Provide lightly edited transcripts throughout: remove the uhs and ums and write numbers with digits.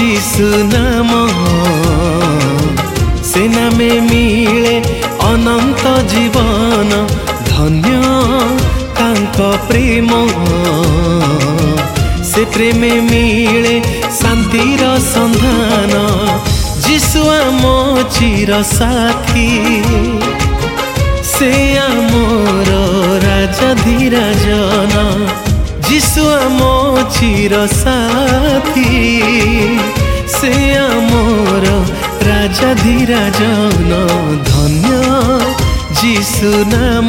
जीसु नाम से नामे मिले अनंत जीवन धन्य तांको प्रेम से प्रेम मिले शांतिर संधान जीसु आम चिर साथी से आमर राजा धीराजन जीसु आम चिर साथी से आमर राजा धीराजन धन्य जीसु नाम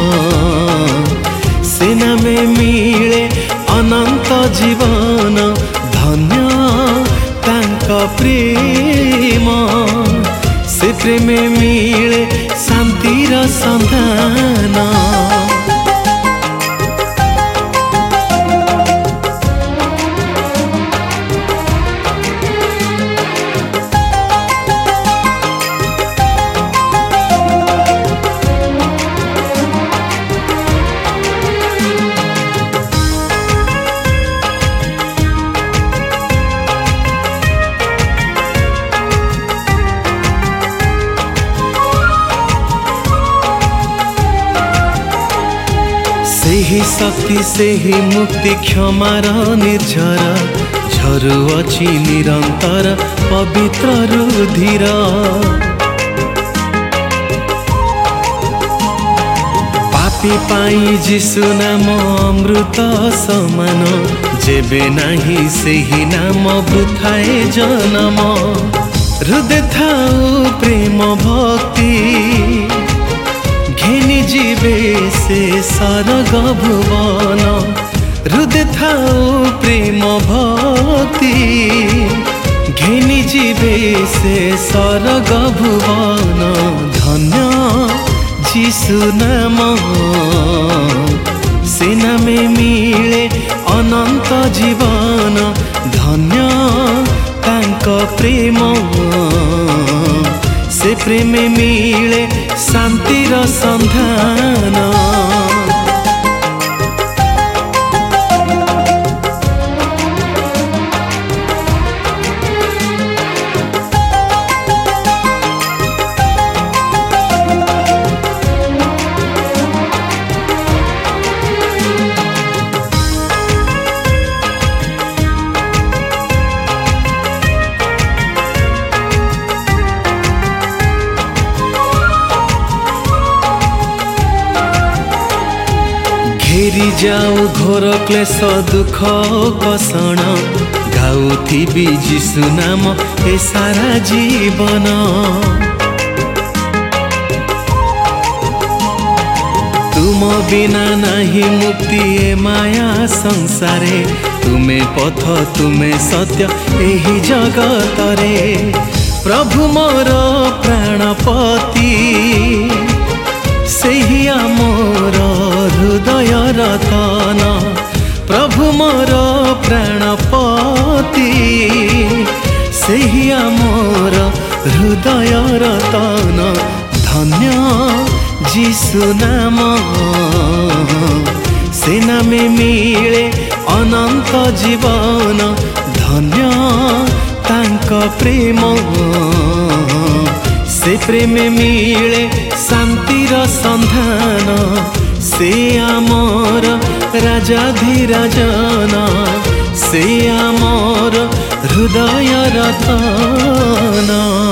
से नामे मिले अनंत जीवन धन्य तांको प्रेम से प्रेम मिले शांतिर संधान। सेही शक्ति सेही मुक्ति क्षमार निर्झर झरुअछि निरंतर पवित्र रुधिर पापी पाई जीसु नाम अमृत समान जेबे नाही सेही नाम वृथाए जन्म हृदय थाऊ प्रेम भक्ति घेनी जीवे से सरग भुवन हृदय थाऊ प्रेम भक्ति घेनी जीवे से सरग भुवन धन्य जीसु नाम से नामे मिले अनंत जीवन धन्य तांको प्रेम से प्रेम मिले शांतिर संधान। घेरी जाऊ घोर क्लेश दुख कषण गाउथिबी जीसु नाम ए सारा जीवन तुम बिना नहीं मुक्ति ए माया संसारे तुमे पथ तुमे सत्य एही जगतरे प्रभु मोर प्राणपति सेही आमर हृदय रतन प्रभु मोर प्राणपति सेही आमर हृदय रतन धन्य जीसु नाम से नामे मिले अनंत जीवन धन्य तांको प्रेम से प्रेम मिले शांतिर संधान से आमर राजा धीराजन से आमर हृदय रतन।